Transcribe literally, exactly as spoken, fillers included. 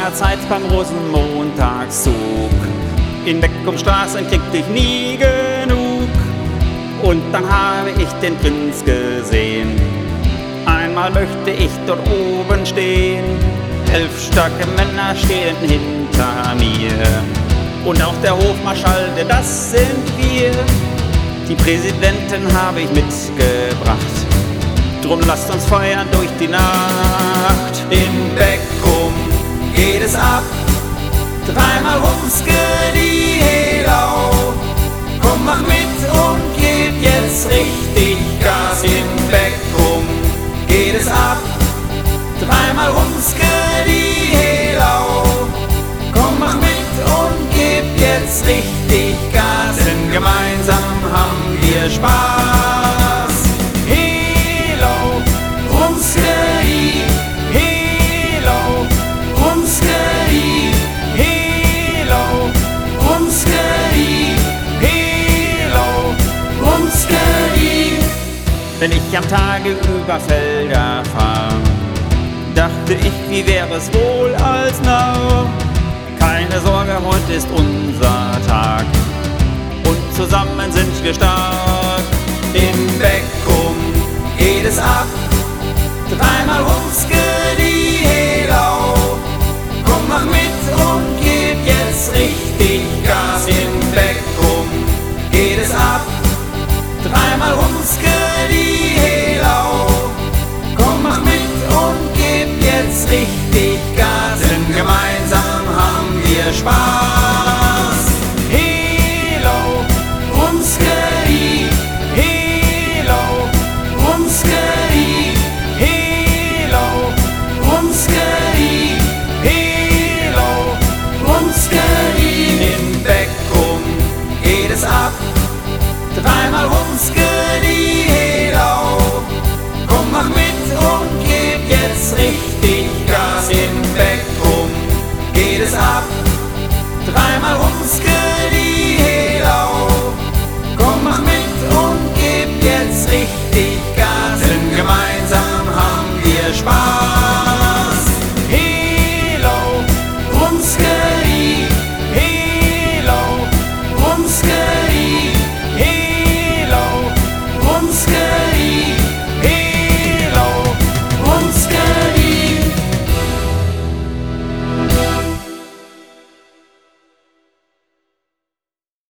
seinerzeit beim Rosenmontagszug. In Beckumstraßen kriegte ich nie genug. Und dann habe ich den Prinz gesehen. Einmal möchte ich dort oben stehen. Elf starke Männer stehen hinter mir. Und auch der Hofmarschall, denn das sind wir. Die Präsidenten habe ich mitgebracht. Drum lasst uns feiern durch die Nacht. In Beckum geht es ab. Dreimal Rumske die Helau. Komm, mach mit und gib jetzt richtig Gas. In Beckum geht es ab. Dreimal Rumske die Helau. Komm, mach mit und gib jetzt richtig Gas. Denn gemeinsam haben wir Spaß. Helau, Rumske die Helau. Rumske die Helau. Rumske die Helau. Rumske die. Wenn ich am Tage über Felder fahr, dachte ich, wie wäre es wohl als Narr. Keine Sorge, heute ist unser Tag und zusammen sind wir stark. In Beckum geht es ab, dreimal Rumske